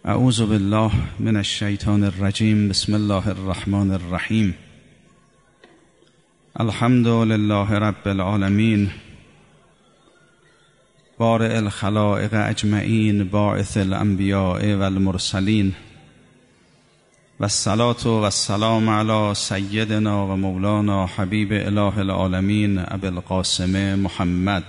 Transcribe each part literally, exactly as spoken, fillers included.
اعوذ بالله من الشیطان الرجیم. بسم الله الرحمن الرحیم. الحمد لله رب العالمین، بارئ الخلائق اجمعین، باعث الانبیاء والمرسلین، و الصلاة و السلام علی سیدنا و مولانا حبیب اله العالمین ابی القاسم محمد.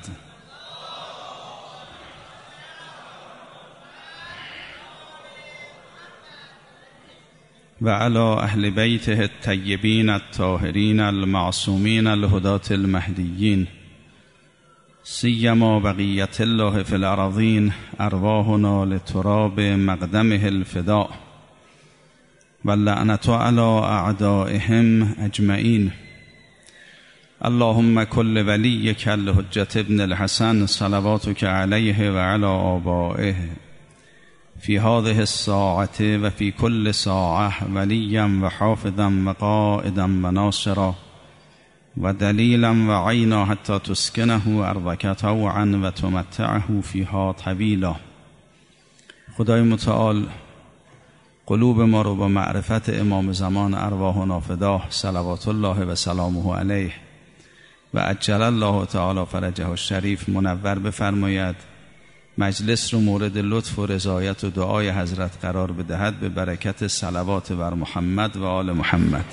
و علی اهل بیته الطیبین الطاهرین المعصومین الهداة المهدیین، سیما بقیة الله فی الارضین، ارواحنا لتراب مقدمه الفداء، واللعنة علی اعدائهم اجمعین. اللهم کل ولیک الحجة ابن الحسن صلواتک علیه و علی آبائه فی هذه الساعة و فی کل ساعة ولیا و حافظا و قائدا و ناصرا و دلیلا و عینا حتی تسکنه ارضک طوعا و تمتعه فیها طویلا. خدای متعال قلوب ما رو با معرفت امام زمان ارواحنا فداه صلوات الله و سلامه علیه و عجل الله تعالی فرجه الشریف منور بفرماید. مجلس رو مورد لطف و رضایت و دعای حضرت قرار بدهد به برکت صلوات بر محمد و آل محمد.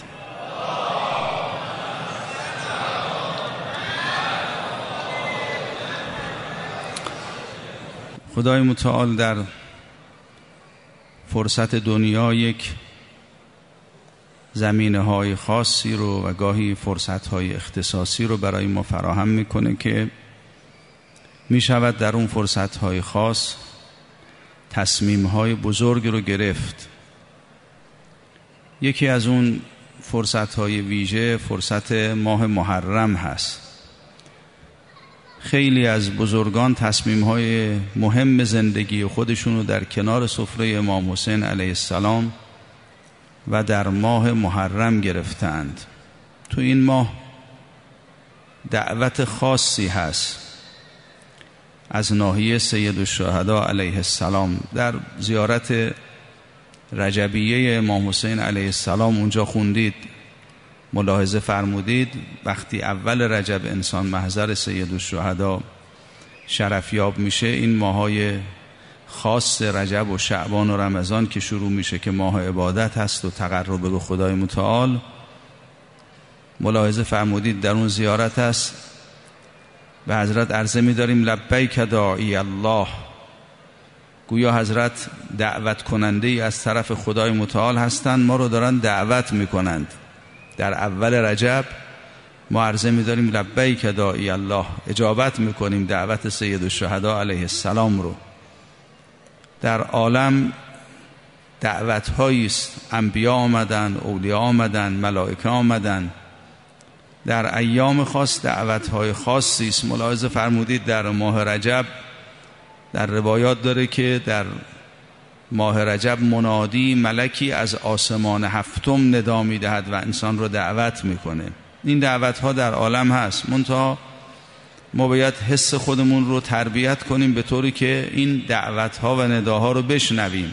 خدای متعال در فرصت دنیا یک زمینه های خاصی رو و گاهی فرصت های اختصاصی رو برای ما فراهم میکنه که می شود در اون فرصت های خاص تصمیم های بزرگ رو گرفت. یکی از اون فرصت های ویژه فرصت ماه محرم هست. خیلی از بزرگان تصمیم های مهم زندگی خودشون رو در کنار سفره امام حسین علیه السلام و در ماه محرم گرفتند. تو این ماه دعوت خاصی هست از ناحیه سید الشهدا علیه السلام. در زیارت رجبیه امام حسین علیه السلام اونجا خوندید، ملاحظه فرمودید وقتی اول رجب انسان محضر سید الشهدا شرفیاب میشه، این ماهای خاص رجب و شعبان و رمضان که شروع میشه که ماه عبادت هست و تقرب به خدای متعال، ملاحظه فرمودید در اون زیارت هست به حضرت عرضه می داریم لبیک داعی الله. گویا حضرت دعوت کننده ای از طرف خدای متعال هستند، ما رو دارن دعوت می کنند. در اول رجب ما عرضه می داریم لبیک داعی الله، اجابت می کنیم دعوت سید الشهدا علیه السلام رو. در عالم دعوت هایی است، انبیا آمدن، اولیا آمدن، ملائکه آمدن. در ایام خاص دعوت‌های خاصی است. ملاحظه فرمودید در ماه رجب در روایات داره که در ماه رجب منادی ملکی از آسمان هفتم ندا می‌دهد و انسان رو دعوت میکنه. این دعوت‌ها در عالم هست، منتها ما باید حس خودمون رو تربیت کنیم به طوری که این دعوت‌ها و نداها رو بشنویم.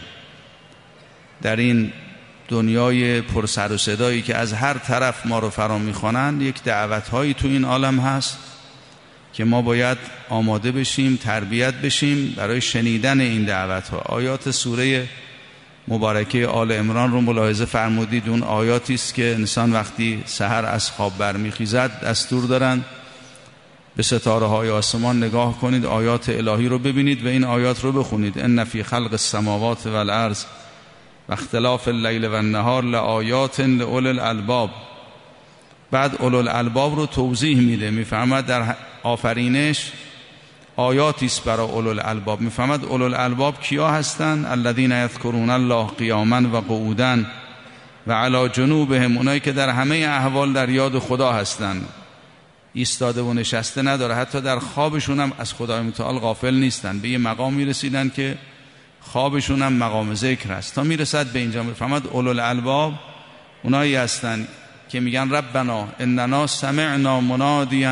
در این دنیای پر سر و صدایی که از هر طرف ما رو فرا میخوانند، یک دعوت‌هایی تو این عالم هست که ما باید آماده بشیم، تربیت بشیم برای شنیدن این دعوت‌ها. آیات سوره مبارکه آل عمران رو ملاحظه فرمودید. اون آیاتی است که انسان وقتی سحر از خواب برمیخیزد دستور دارن به ستاره‌های آسمان نگاه کنید، آیات الهی رو ببینید و این آیات رو بخونید. ان فی خلق السماوات والارض و اختلاف اللیل و النهار لآیات لأولی الالباب. بعد اولو الالباب رو توضیح میده، میفهمد در آفرینش آیاتی است برای اولو الالباب. میفهمد اولو الالباب کیا هستند؟ الذین یذکرون الله قیاما و قعودا و علی جنوبهم، اونایی که در همه احوال در یاد خدا هستند، ایستاده و نشسته نداره، حتی در خوابشون هم از خدای متعال غافل نیستن. به یه مقامی رسیدن که خوابشون هم مقام ذکر است. تا میرسد به اینجا میفهمد اولو الالباب اونایی هستند که میگن ربنا اننا سمعنا منادیا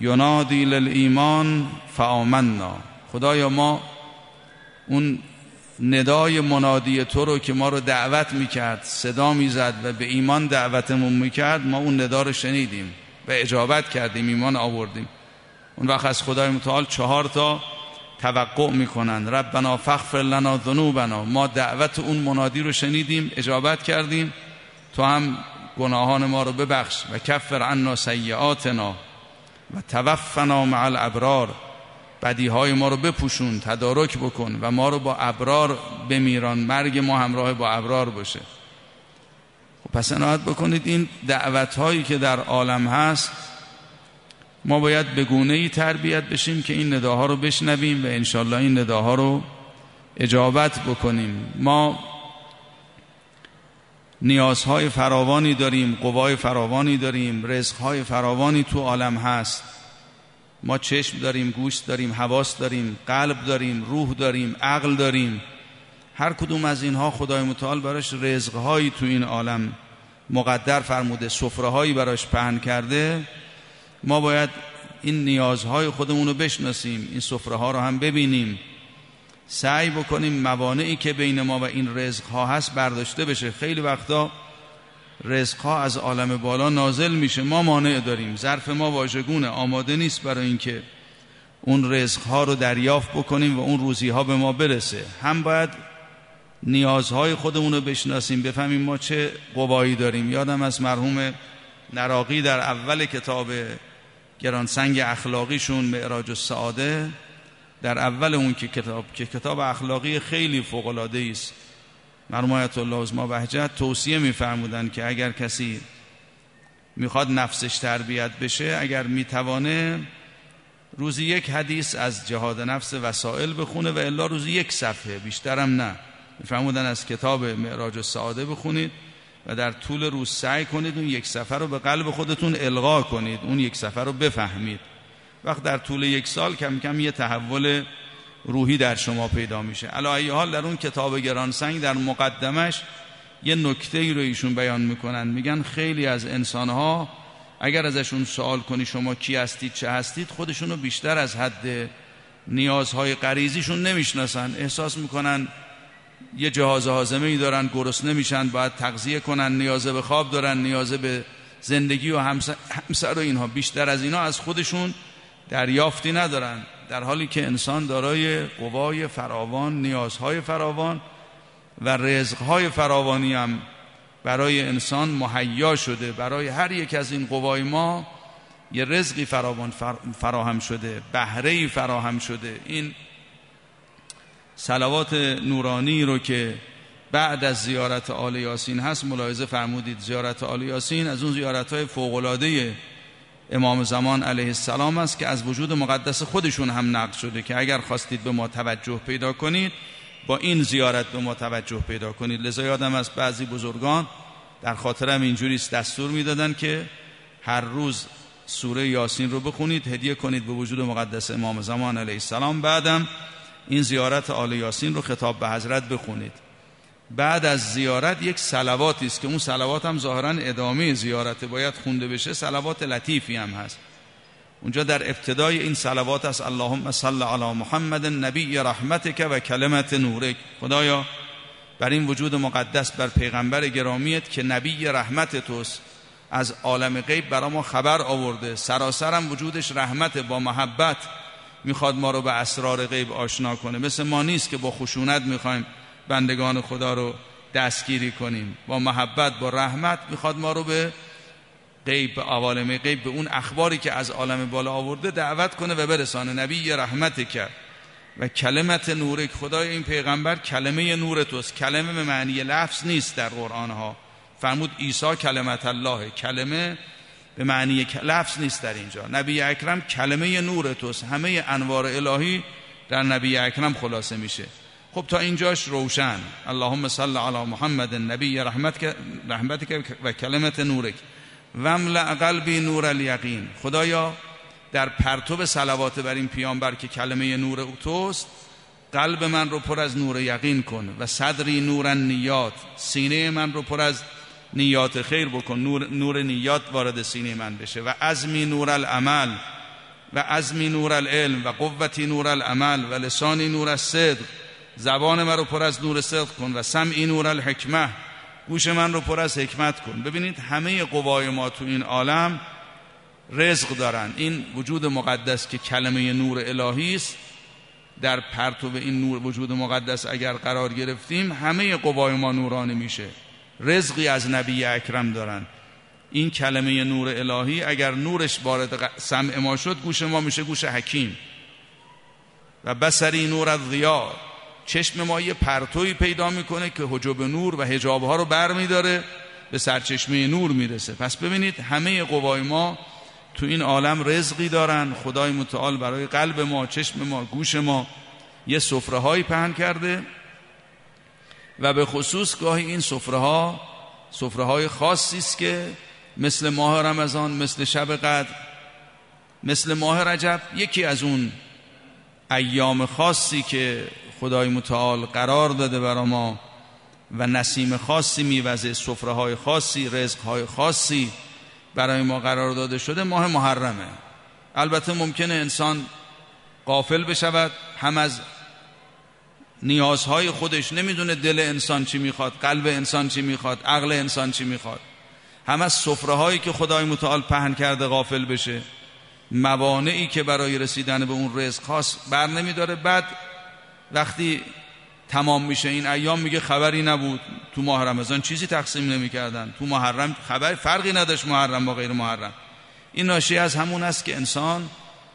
ینادی للایمان فآمنا. خدایا ما اون ندای منادی تو رو که ما رو دعوت میکرد، صدا میزد و به ایمان دعوتمون میکرد، ما اون ندا رو شنیدیم و اجابت کردیم، ایمان آوردیم. اون وقت از خدای متعال چهار تا توقع میکنن: ربنا فاغفر لنا ذنوبنا، ما دعوت اون منادی رو شنیدیم، اجابت کردیم، تو هم گناهان ما رو ببخش، و کفر عنا سیئاتنا و توفنا مع الابرار، بدیهای ما رو بپوشون، تدارک بکن و ما رو با ابرار بمیران، مرگ ما همراه با ابرار باشه. خب پس عنایت بکنید این دعوت‌هایی که در عالم هست ما باید به گونه‌ای تربیت بشیم که این نداها رو بشنویم و انشالله این نداها رو اجابت بکنیم. ما نیازهای فراوانی داریم، قوای فراوانی داریم، رزقهای فراوانی تو عالم هست. ما چشم داریم، گوش داریم، حواس داریم، قلب داریم، روح داریم، عقل داریم. هر کدوم از اینها خدای متعال براش رزقهایی تو این عالم مقدر فرموده، سفرهایی براش پهن کرده. ما باید این نیازهای خودمون رو بشناسیم، این سفره‌ها رو هم ببینیم، سعی بکنیم موانعی که بین ما و این رزقها هست برداشته بشه. خیلی وقتا رزقها از عالم بالا نازل میشه، ما مانع داریم، ظرف ما واژگونه، آماده نیست برای اینکه اون رزقها رو دریافت بکنیم و اون روزیها به ما برسه. هم باید نیازهای خودمون رو بشناسیم، بفهمیم ما چه قوایی داریم. یادم از مرحوم نراقی در اول کتاب گرانسنگ اخلاقیشون معراج السعاده، در اول اون که کتاب که کتاب اخلاقی خیلی فوق‌العاده است، مرحوم آیت الله عظما بهجت توصیه می‌فرمودند که اگر کسی میخواد نفسش تربیت بشه، اگر میتوانه روزی یک حدیث از جهاد نفس وسائل بخونه و الا روزی یک صفحه، بیشترم نه. می‌فرمودن از کتاب معراج السعاده بخونید و در طول روز سعی کنید اون یک صفحه رو به قلب خودتون القا کنید، اون یک صفحه رو بفهمید. وقت در طول یک سال کم کم یه تحول روحی در شما پیدا میشه. علی ای حال در اون کتاب گرانسنگ در مقدمش یه نکته‌ای رو ایشون بیان میکنن، میگن خیلی از انسانها اگر ازشون سوال کنی شما کی هستید چه هستید، خودشون رو بیشتر از حد نیازهای غریزیشون نمیشناسن، احساس میکنن یه جهاز هاضمه‌ای دارن، گرسنه میشن، باید تغذیه کنن، نیاز به خواب دارن، نیاز به زندگی و همسر, همسر و اینها، بیشتر از اینا از خودشون دریافتی ندارن، در حالی که انسان دارای قوای فراوان، نیازهای فراوان و رزقهای فراوانی هم برای انسان مهیا شده. برای هر یک از این قوای ما یه رزقی فراوان فراهم شده، بهره‌ای فراهم شده. این صلوات نورانی رو که بعد از زیارت آل یاسین هست ملاحظه فرمودید، زیارت آل یاسین از اون زیارت‌های فوق‌العاده امام زمان علیه السلام است که از وجود مقدس خودشون هم نقل شده که اگر خواستید به ما توجه پیدا کنید با این زیارت به ما توجه پیدا کنید. لذا یادم از بعضی بزرگان در خاطرم اینجوری دستور میدادن که هر روز سوره یاسین رو بخونید، هدیه کنید به وجود مقدس امام زمان علیه السلام، بعدم این زیارت آل یاسین رو خطاب به حضرت بخونید. بعد از زیارت یک صلواتی است که اون صلوات هم ظاهرا ادامه زیارت باید خونده بشه، صلوات لطیفی هم هست. اونجا در ابتدای این صلوات است: اللهم صل علی محمد نبی رحمتک و کلمت نورک. خدایا بر این وجود مقدس، بر پیغمبر گرامیت که نبی رحمت توست، از عالم غیب برای ما خبر آورده، سراسرم وجودش رحمت، با محبت میخواد ما رو به اسرار غیب آشنا کنه. مثل ما نیست که با خشونت میخوایم بندگان خدا رو دستگیری کنیم، با محبت با رحمت میخواد ما رو به غیب، به عوالم غیب، به اون اخباری که از عالم بالا آورده دعوت کنه و برسانه. نبی رحمت کرد و کلمت نورک. خدای این پیغمبر کلمه نور توست. کلمه به معنی لفظ نیست در قرآن ها، فرمود عیسی کلمت الله، کلمه به معنی لفظ نیست در اینجا. نبی اکرم کلمه نور توست، همه انوار الهی در نبی اکرم خلاصه میشه. خب تا اینجاش روشن. اللهم صل علی محمد نبی رحمتک و کلمت نورک و املأ قلبی نور الیقین. خدایا در پرتو صلوات بر این پیامبر که کلمه نور توست، قلب من رو پر از نور یقین کن و صدری نور النیات، سینه من رو پر از نیات خیر بکن، نور, نور نیات وارد سینه من بشه. و عزمی نور العمل و عزمی نور العلم و قوتی نور العمل و لسانی نور الصدق زبان من رو پر از نور صدق کن و سمعی نور الحکمه، گوش من رو پر از حکمت کن. ببینید همه قوای ما تو این عالم رزق دارن. این وجود مقدس که کلمه نور الهی است، در پرتو این نور وجود مقدس اگر قرار گرفتیم همه قوای ما نورانی میشه. رزقی از نبی اکرم دارن. این کلمه نور الهی اگر نورش وارد سمع ما شد، گوش ما میشه گوش حکیم. و بصری نور الضیا، چشم ما یه پرتوی پیدا میکنه که حجاب نور و حجابها رو بر میداره، به سرچشمه نور میرسه. پس ببینید همه قوای ما تو این عالم رزقی دارن. خدای متعال برای قلب ما، چشم ما، گوش ما یه سفره هایی پهن کرده و به خصوص گاهی این سفره ها سفره های خاصی است که مثل ماه رمضان، مثل شب قدر، مثل ماه رجب، یکی از اون ایام خاصی که خدای متعال قرار داده برای ما و نسیم خاصی میوزه، سفره های خاصی، رزق های خاصی برای ما قرار داده شده، ماه محرمه. البته ممکنه انسان غافل بشود، هم از نیازهای خودش، نمیدونه دل انسان چی میخواد، قلب انسان چی میخواد، عقل انسان چی میخواد، هم از سفره هایی که خدای متعال پهن کرده غافل بشه، موانعی که برای رسیدن به اون رزق خاص بر نمیداره. بعد وقتی تمام میشه این ایام میگه خبری نبود، تو ماه رمضان چیزی تقسیم نمیکردن، تو محرم خبر فرقی نداشت محرم با غیر محرم. این ناشی از همون است که انسان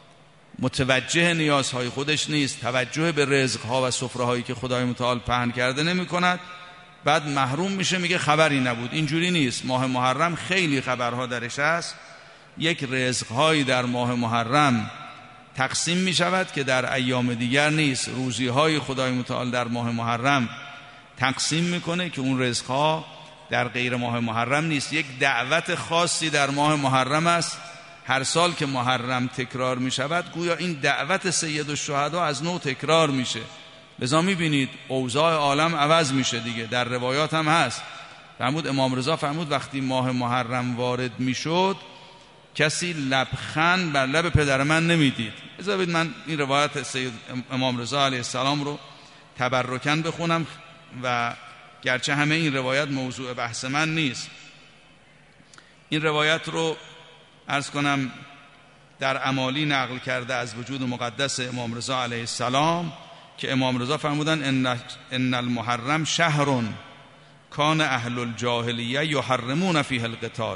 متوجه نیازهای خودش نیست، توجه به رزقها و سفره‌هایی که خدای متعال پهن کرده نمی‌کند، بعد محروم میشه میگه خبری نبود. اینجوری نیست. ماه محرم خیلی خبرها درش هست. یک رزقهایی در ماه محرم تقسیم می شود که در ایام دیگر نیست. روزیهای خدای متعال در ماه محرم تقسیم میکنه که اون رزقها در غیر ماه محرم نیست. یک دعوت خاصی در ماه محرم است. هر سال که محرم تکرار می شود گویا این دعوت سید الشهدا از نو تکرار میشه. لذا می بینید اوضاع عالم عوض میشه دیگه. در روایات هم هست. فرمود امام رضا فرمود وقتی ماه محرم وارد میشد کسی لبخند بر لب پدر من نمیدید. بذارید من این روایت سید امام رضا علیه السلام رو تبرکن بخونم و گرچه همه این روایت موضوع بحث من نیست. این روایت رو عرض کنم در امالی نقل کرده از وجود مقدس امام رضا علیه السلام که امام رضا فرمودن ان ان المحرم شهر کان اهل الجاهلیه یحرمون فیه القتال.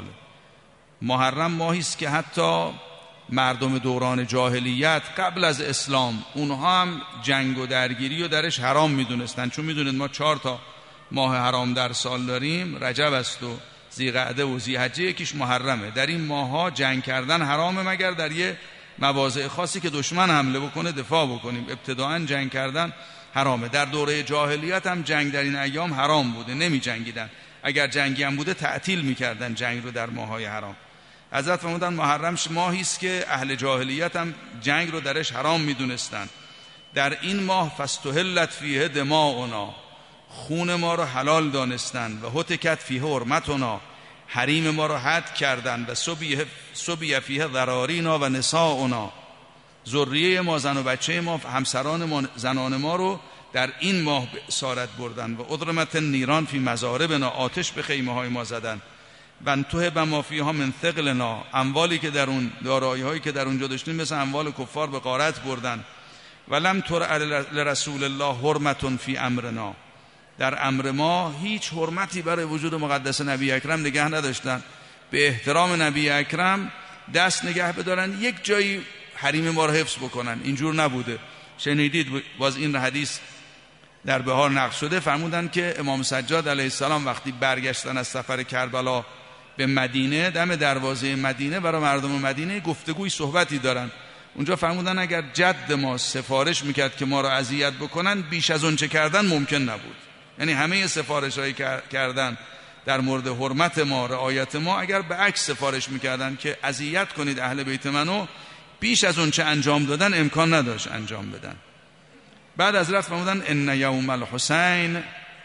محرم ماهی است که حتی مردم دوران جاهلیت قبل از اسلام اونها هم جنگ و درگیری رو درش حرام میدونستن. چون میدونید ما چهار تا ماه حرام در سال داریم، رجب است و ذیقعده و ذیحجه، یکیش محرمه. در این ماها جنگ کردن حرامه مگر در یه مواضع خاصی که دشمن حمله بکنه دفاع بکنیم. ابتداعا جنگ کردن حرامه. در دوره جاهلیت هم جنگ در این ایام حرام بوده، نمی جنگیدن. اگر جنگی هم بوده تعطیل میکردن جنگ رو در ماهای حرام. حضرت فرمودن محرم ماهی است که اهل جاهلیت هم جنگ رو درش حرام میدونستن. در این ماه فاستحلت فیه دماؤنا، خون ما رو حلال دانستن و هتکت فیه حرمتنا، حریم ما رو حد کردن و سبیه فیه ذرارینا و نساؤنا، ذریه ما، زن و بچه ما، همسران ما، زنان ما رو در این ماه به اسارت بردن و اضرمت نیران فی مزاربنا، آتش به خیمه های ما زدن و انتهب ما فیها من ثقلنا، اموالی که در اون دارایی هایی که در اونجا داشتیم مثل اموال کفار به غارت بردن. ولم تر لرسول الله حرمت فی امرنا، در امر ما هیچ حرمتی برای وجود مقدس نبی اکرم نگه نداشتن. به احترام نبی اکرم دست نگه بدارن، یک جایی حریم ما رو حفظ بکنن. اینجور نبوده. شنیدید باز این حدیث در بهار نقل شده، فرمودن که امام سجاد علیه السلام وقتی برگشتن از سفر کربلا به مدینه، دم دروازه مدینه برای مردم مدینه گفتگوی صحبتی دارن. اونجا فرمودن اگر جد ما سفارش میکرد که ما رو اذیت بکنن، بیش از اون چه کردن ممکن نبود. یعنی همه سفارش هایی کردن در مورد حرمت ما، رعایت ما، اگر به عکس سفارش میکردن که اذیت کنید اهل بیت منو، بیش از اون چه انجام دادن امکان نداشت انجام بدن. بعد حضرت فرمودن ان یوم الحسین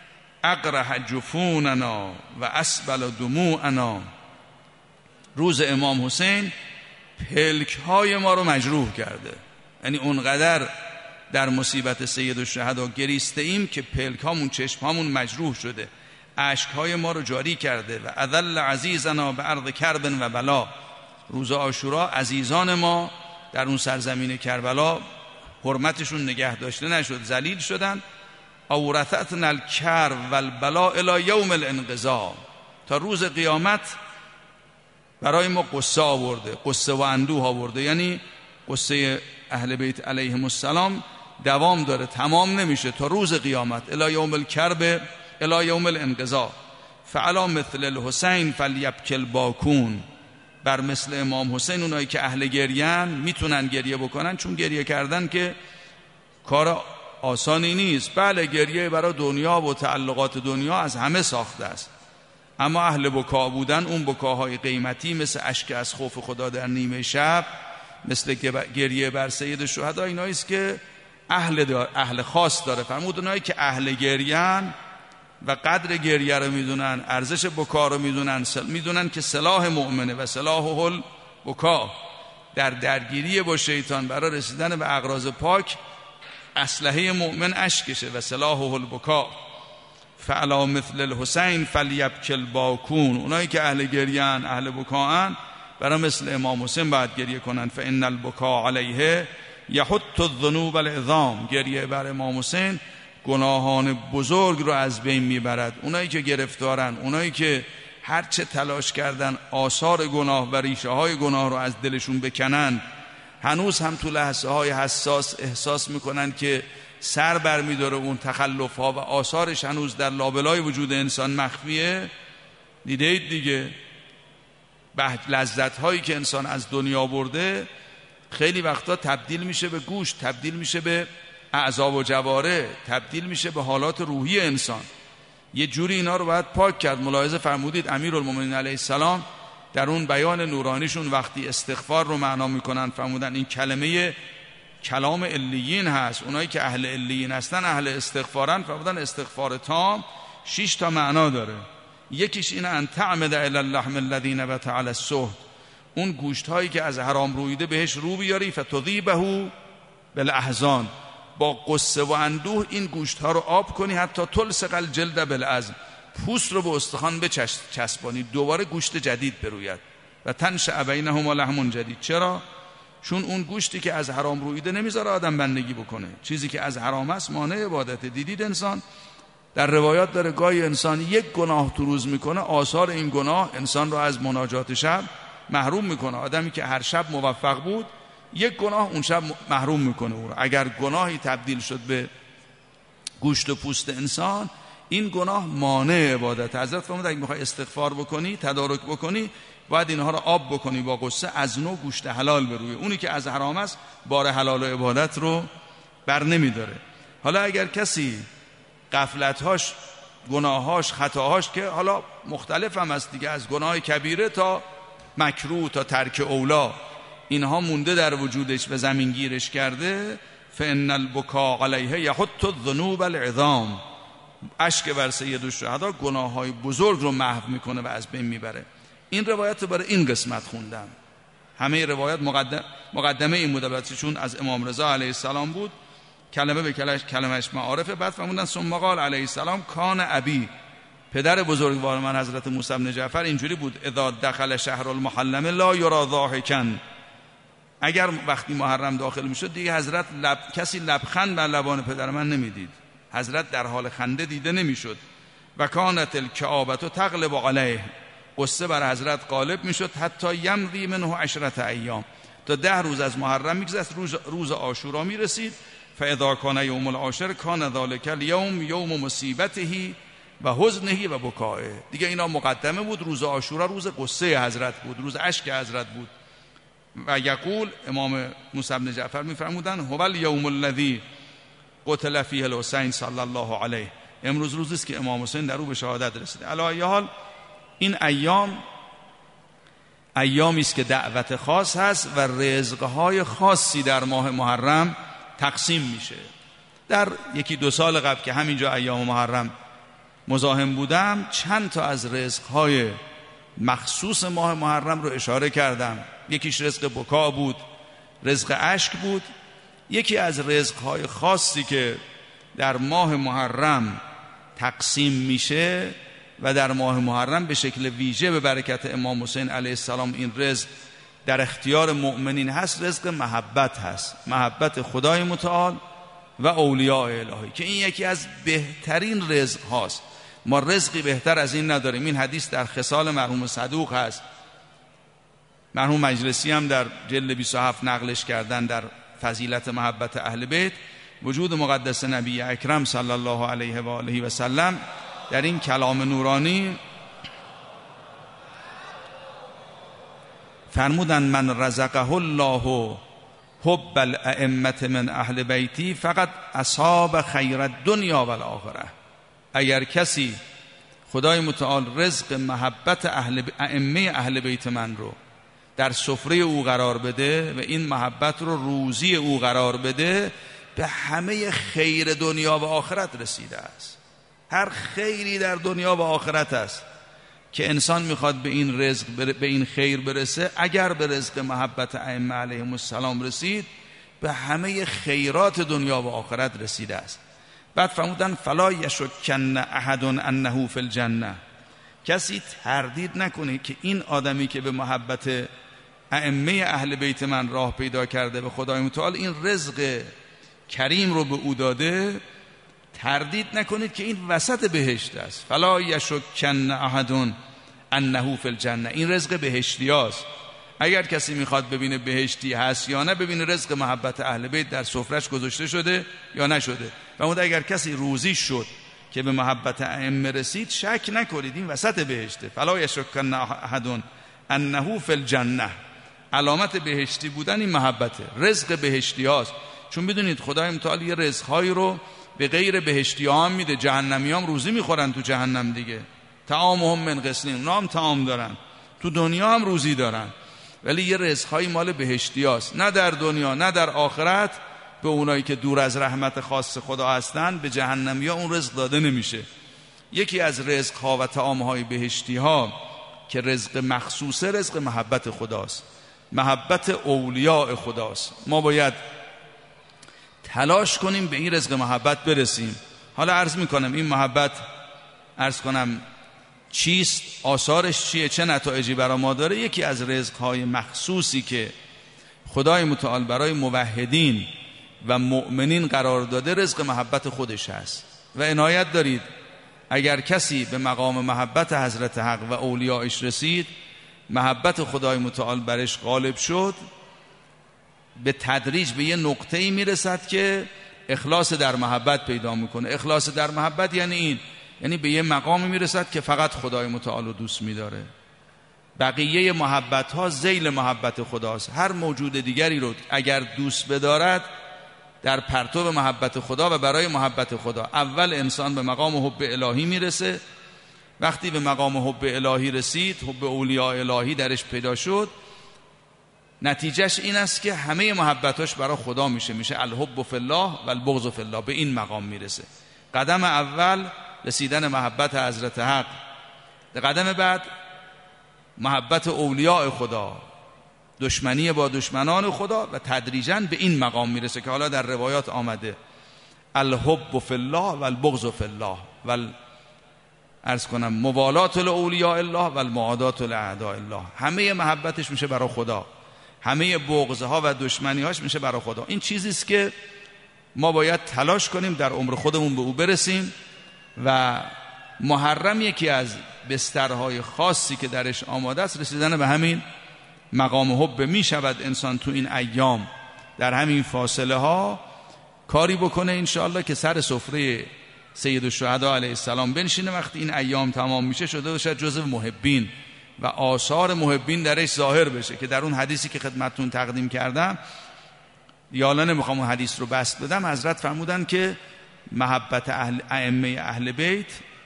اقرح جفوننا و اسبل دموعنا، روز امام حسین پلک های ما رو مجروح کرده. یعنی اونقدر در مصیبت سید الشهدا گریسته ایم که پلکامون چشمامون مجروح شده، اشکهای ما رو جاری کرده. و اذل عزیزنا به ارض کرب و بلا، روز عاشورا عزیزان ما در اون سرزمین کربلا حرمتشون نگه داشته نشد، ذلیل شدن. اورثتنا الکرب و البلا الی یوم الانقضاء، تا روز قیامت برای ما قصه آورده، قصه و اندوه آورده. یعنی قصه اهل بیت علیهم السلام دوام داره، تمام نمیشه تا روز قیامت. الی یوم الکرب الی یوم الانقضاء. فعلا مثل الحسین فلیبکی الباکون، بر مثل امام حسین اونایی که اهل گریه‌اند میتونن گریه بکنن، چون گریه کردن که کار آسانی نیست. بله گریه برای دنیا و تعلقات دنیا از همه ساخته است، اما اهل بکا بودن، اون بکاهای قیمتی مثل اشک از خوف خدا در نیمه شب، مثل گریه بر سید الشهدا، اینایی است که اهل دار، اهل خاص داره. فرمود اونایی که اهل گریه‌اند و قدر گریه رو میدونن، ارزش بکا رو میدونن، میدونن که سلاح مؤمنه و سلاحه البکا، در درگیری با شیطان برای رسیدن به اغراض پاک اسلحه مؤمن اشکشه و سلاحه البکا. فعلا مثل الحسین فلیبکی الباکون، اونایی که اهل گریه‌اند، اهل بکاان، برای مثل امام حسین باید گریه کنن. فان البکا علیه یحط الذنوب العظام، گریه بر امام حسین گناهان بزرگ رو از بین میبرد. اونایی که گرفتارن، اونایی که هر چه تلاش کردن آثار گناه و ریشه های گناه رو از دلشون بکنن، هنوز هم تو لحظه های حساس احساس میکنن که سر برمیداره اون تخلف ها و آثارش هنوز در لابلای وجود انسان مخفیه. دیدید دیگه لذت هایی که انسان از دنیا برده خیلی وقتا تبدیل میشه به گوشت، تبدیل میشه به اعضا و جواره، تبدیل میشه به حالات روحی انسان. یه جوری اینا رو باید پاک کرد. ملاحظه فرمودید امیرالمومنین علیه السلام در اون بیان نورانیشون وقتی استغفار رو معنا میکنن، فرمودن این کلمه کلام علیین هست، اونایی که اهل علیین هستن اهل استغفارن. فرمودن استغفار تام شش تا معنا داره. یکیش اینه ان تعمد الی اللحم الذی نبت علی السهد، اون گوشت هایی که از حرام رویده بهش رو بیاری، فتذیبه بالاحزان، با قصه و اندوه این گوشت ها رو آب کنی، حتی تلصق الجلد بالعظم، پوست رو به استخوان بچسبانی، دوباره گوشت جدید بروید. و تنشأ بینهما لحم جدید. چرا؟ چون اون گوشتی که از حرام رویده نمیذاره آدم بندگی بکنه. چیزی که از حرام است مانع عبادت. دیدید انسان در روایات داره گاهی انسان یک گناه تو روز میکنه، آثار این گناه انسان رو از مناجات شب محروم میکنه. آدمی که هر شب موفق بود، یک گناه اون شب محروم میکنه او رو. اگر گناهی تبدیل شد به گوشت و پوست انسان، این گناه مانع عبادت. حضرت فرمود اگه میخوای استغفار بکنی، تدارک بکنی، باید اینها رو آب بکنی با قصه، از نوع گوشت حلال بروی. اونی که از حرام است بار حلال و عبادت رو بر نمیداره. حالا اگر کسی غفلت‌هاش، گناهاش، خطاهاش که حالا مختلف هم است دیگه، از گناه کبیره تا مکروه تا ترک اولا، اینها مونده در وجودش و زمین گیرش کرده، فان البکا علیه یحط الذنوب العظام، اشک بر سید الشهدا گناههای بزرگ رو محو میکنه و از بین میبره. این روایت برای این قسمت خوندم. همه روایت مقدم مقدمه این مدلات چون از امام رضا علیه السلام بود، کلمه به کلمش کلمش معارفه. بعد فرمودن ثم قال علیه السلام کان ابی، پدر بزرگوار من حضرت موسی بن جعفر اینجوری بود، اذا دخل شهر المحرم لا یرا ضاحکا، اگر وقتی محرم داخل میشد دیگه حضرت لب... کسی لبخند بر لبان پدر من نمیدید، حضرت در حال خنده دیده نمیشد. و کانت الکعبه تغلب علیه، قصه بر حضرت غالب میشد، حتی یمضی منه عشرة ایام، تا ده روز از محرم میگذشت، روز روز عاشورا میرسید. فاذا کان یوم العاشر کان ذلک اليوم یوم مصیبته و حزنه و بکائه. دیگه اینا مقدمه بود. روز عاشورا روز قصه حضرت بود، روز اشک حضرت بود. و یقول امام موسی بن جعفر میفرمودن هو الیوم الذی قتل فیه الحسین صلی الله علیه، امروز روزی است که امام حسین در او به شهادت رسید. علی ای حال این ایام ایامی است که دعوت خاص هست و رزقهای خاصی در ماه محرم تقسیم میشه. در یکی دو سال قبل که همینجا ایام محرم مزاحم بودم، چند تا از رزقهای مخصوص ماه محرم رو اشاره کردم. یکیش رزق بکا بود، رزق اشک بود. یکی از رزق‌های خاصی که در ماه محرم تقسیم میشه و در ماه محرم به شکل ویژه به برکت امام حسین علیه السلام این رزق در اختیار مؤمنین هست، رزق محبت هست، محبت خدای متعال و اولیاء الهی، که این یکی از بهترین رزق هاست. ما رزقی بهتر از این نداریم. این حدیث در خصال مرحوم صدوق هست، مرحوم مجلسی هم در جلد بیست و هفت نقلش کردن در فضیلت محبت اهل بیت. وجود مقدس نبی اکرم صلی الله علیه و آله و سلم در این کلام نورانی فرمودن من رزقه الله حب الائمه من اهل بیتی فقط اصاب خیر الدنیا و الاخره. اگر کسی خدای متعال رزق محبت اهل ائمه اهل بیت من رو در سفره او قرار بده و این محبت رو روزی او قرار بده، به همه خیر دنیا و آخرت رسیده است. هر خیری در دنیا و آخرت است که انسان میخواد به این رزق به این خیر برسه، اگر به رزق محبت ائمه علیهم السلام رسید، به همه خیرات دنیا و آخرت رسیده است. بعد فرمودن فلا یشکن احد انه فی الجنه. کسی تردید نکنه که این آدمی که به محبت ائمه اهل بیت من راه پیدا کرده به خدای متعال این رزق کریم رو به او داده، تردید نکنید که این وسط بهشت است. فلا یشکن احد انه فی الجنه. این رزق بهشتی است. اگر کسی میخواد ببینه بهشتی هست یا نه، ببینه رزق محبت اهل بیت در سفرش گذاشته شده یا نشده. و اون اگر کسی روزی شد که به محبت ائمه رسید، شک نکنید این وسط بهشته. فلا یشکن احد انه فی الجنه. علامت بهشتی بودن این محبته، رزق بهشتی هاست. چون بدونید خدای متعال یه رزقهایی رو به غیر بهشتی ها هم میده. جهنمی هم روزی میخورن تو جهنم دیگه، طعامهم من غسلین، اونا هم طعام دارن، تو دنیا هم روزی دارن، ولی یه رزقهایی مال بهشتی هاست. نه در دنیا نه در آخرت به اونایی که دور از رحمت خاص خدا هستن، به جهنمی ها اون رزق داده نمیشه. یکی از رزقها و طعامهای بهشتی ها که رزق مخصوصه، رزق محبت خداست، محبت اولیاء خداست. ما باید تلاش کنیم به این رزق محبت برسیم. حالا عرض میکنم این محبت، عرض کنم چیست، آثارش چیه، چه نتایجی برای ما داره. یکی از رزقهای مخصوصی که خدای متعال برای موحدین و مؤمنین قرار داده، رزق محبت خودش هست. و عنایت دارید اگر کسی به مقام محبت حضرت حق و اولیاءش رسید، محبت خدای متعال برش غالب شد، به تدریج به یه نقطه‌ای میرسد که اخلاص در محبت پیدا میکنه. اخلاص در محبت یعنی این، یعنی به یه مقامی میرسد که فقط خدای متعال رو دوست میداره. بقیه محبت ها ذیل محبت خداست. هر موجود دیگری رو اگر دوست بدارد، در پرتو محبت خدا و برای محبت خدا. اول انسان به مقام حب الهی میرسه. وقتی به مقام حب الهی رسید، حب اولیاء الهی درش پیدا شد، نتیجهش این است که همه محبتاش برای خدا میشه، میشه الحب فی الله و البغض فی الله. به این مقام میرسه. قدم اول رسیدن محبت حضرت حق، قدم بعد محبت اولیاء خدا، دشمنی با دشمنان خدا، و تدریجاً به این مقام میرسه که حالا در روایات آمده الحب فی الله و البغض فی الله و عرض کنم موالات الاولیاء الله و المعادات لاعداء الله. همه محبتش میشه برای خدا، همه بغضها و دشمنیهاش میشه برای خدا. این چیزی است که ما باید تلاش کنیم در عمر خودمون به او برسیم. و محرم یکی از بسترهای خاصی که درش آماده است رسیدن به همین مقام حب. می شود انسان تو این ایام در همین فاصله ها کاری بکنه انشاءالله که سر سفره سید الشهدا علیه السلام بنشینه. وقتی این ایام تمام میشه شده باشد جزو محبین و آثار محبین درش ظاهر بشه، که در اون حدیثی که خدمتتون تقدیم کردم، یالا نمیخوام اون حدیث رو بسط بدم، حضرت فرمودن که محبت اهل ائمه اهل بیت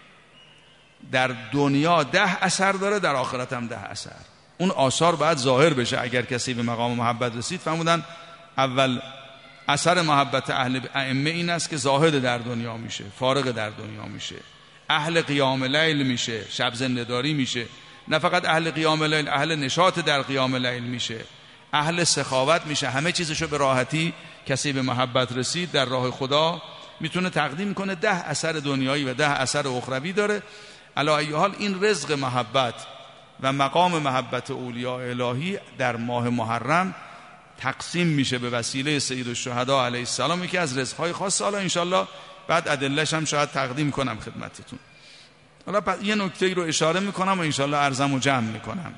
در دنیا ده اثر داره، در آخرت هم ده اثر. اون آثار باید ظاهر بشه اگر کسی به مقام محبت رسید. فرمودن اول اثر محبت اهل ائمه این است که زاهد در دنیا میشه، فارغ در دنیا میشه، اهل قیام لیل میشه، شب زنده‌داری میشه. نه فقط اهل قیام لیل، اهل نشاط در قیام لیل میشه، اهل سخاوت میشه، همه چیزشو به راحتی. کسی به محبت رسید در راه خدا میتونه تقدیم کنه، ده اثر دنیایی و ده اثر اخروی داره. علی ای حال این رزق محبت و مقام محبت اولیاء الهی در ماه محرم تقسیم میشه به وسیله سید الشهدا علیه السلام، که از رزقهای خاص. حالا انشالله بعد ادله‌اش هم شاید تقدیم کنم خدمتتون. حالا یه نکته ای رو اشاره میکنم و انشالله عرضمو جمع میکنم.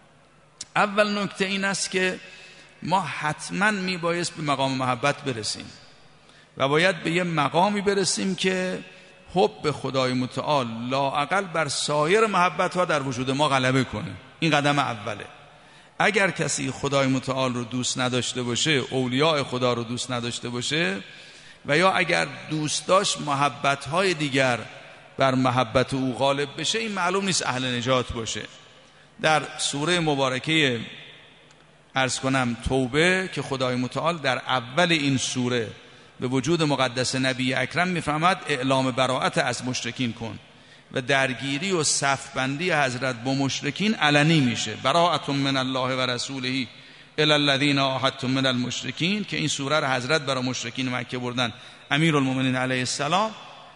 اول نکته این است که ما حتما میبایست به مقام محبت برسیم و باید به یه مقامی برسیم که حب به خدای متعال لااقل بر سایر محبت ها در وجود ما غلبه کنه. این قدم اوله. اگر کسی خدای متعال رو دوست نداشته باشه، اولیاء خدا رو دوست نداشته باشه، و یا اگر دوست داشت محبت های دیگر بر محبت او غالب بشه، این معلوم نیست اهل نجات باشه. در سوره مبارکه عرض کنم توبه که خدای متعال در اول این سوره به وجود مقدس نبی اکرم میفرماد اعلام براءت از مشرکین کن و درگیری و صف بندی حضرت با مشرکین علنی میشه. براءت من الله و رسوله الی الذین عاهدتم من المشرکین، که این سوره رو حضرت برای مشرکین مکه بردن، امیرالمومنین علیه السلام.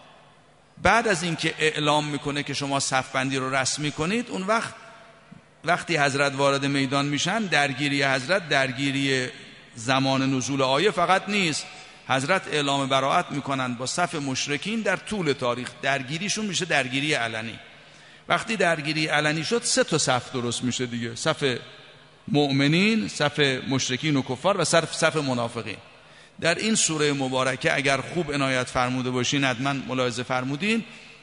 بعد از اینکه اعلام میکنه که شما صف بندی رو رسمی کنید، اون وقت وقتی حضرت وارد میدان میشن، درگیری حضرت درگیری زمان نزول آیه فقط نیست. حضرت اعلام براءت میکنن با صف مشرکین در طول تاریخ. درگیریشون میشه درگیری علنی. وقتی درگیری علنی شد، سه تا صف درست میشه دیگه: صف مؤمنین، صف مشرکین و کفار و صف صف منافقین. در این سوره مبارکه اگر خوب عنایت فرموده باشین، حتما ملاحظه فرمودین،